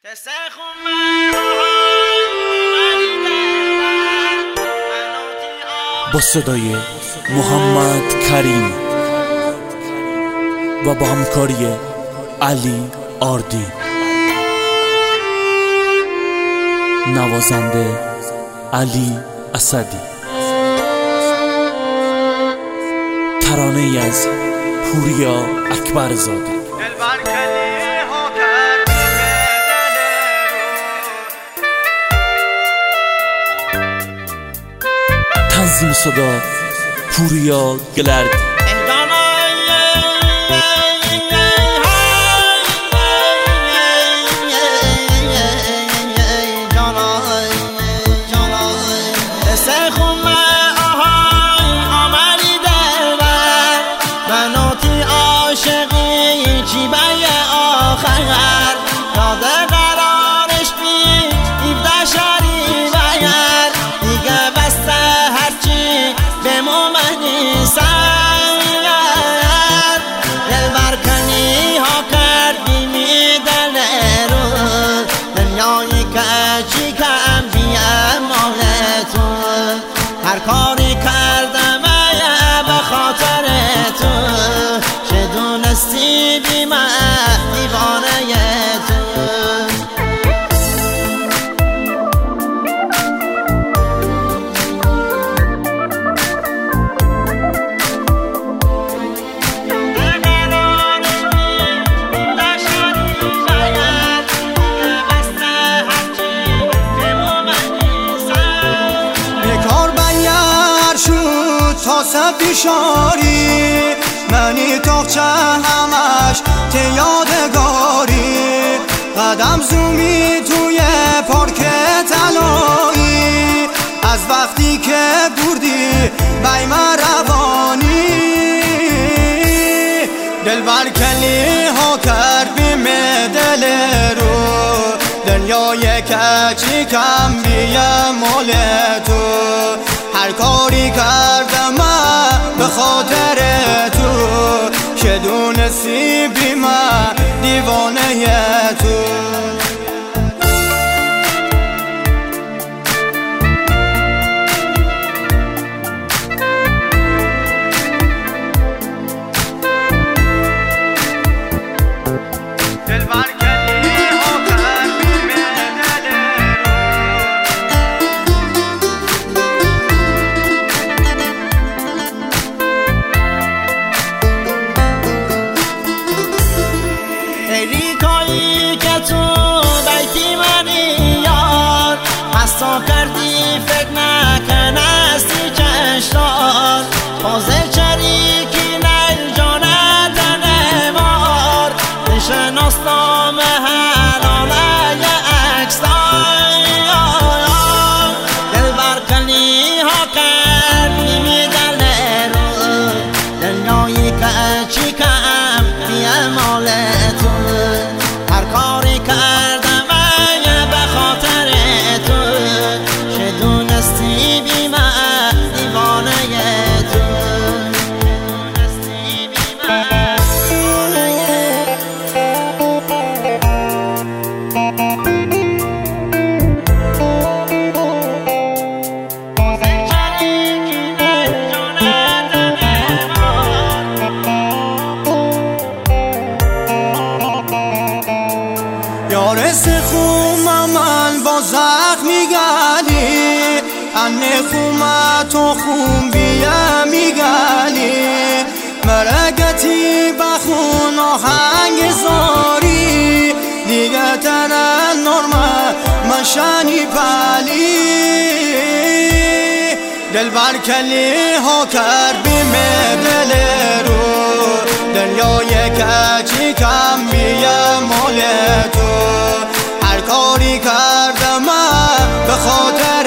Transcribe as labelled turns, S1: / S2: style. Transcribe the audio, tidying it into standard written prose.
S1: با صدای محمد کریم و با همکاری علی آردین، نوازنده علی اسدی، ترانه‌ای از پوریا اکبرزاده. تنظیم صدا پوریا گلردی.
S2: هر کاری کردم به خاطر تو، چه دونستی بی من دیوانه تو.
S3: پیشاری منی تاقچه همش ته یادگاری، قدم زومی توی پارک طلایی، از وقتی که بردی بیم روانی، دل برکلی ها کرد بیم دل رو، دنیای کچی کم بیم مال تو. هر کاری کردم به خاطر تو، چه دونستی بی من دیوانه تو.
S2: حسا کردی فکر نکن هستی چشتار، بازه چریکی نل جانه دنمار، نشناستام حلاله اکستان. دل برکنی ها کردی می دل رو، دنیایی کچی کم بیه مال تو. هر کاری کردم به خاطر تو، چه دونستی بی من دیوانه تو.
S3: یارس خومم من با زخمی گلی، انه خومت و خون بیا میگلی، مرگتی بخون آهنگ زاری، دیگه تنن نرمه مشانی پلی، دل برکلی ها کرد بیم دل رو، دنیای کچی کم بیا مال تو. هر کاری کردم به خاطر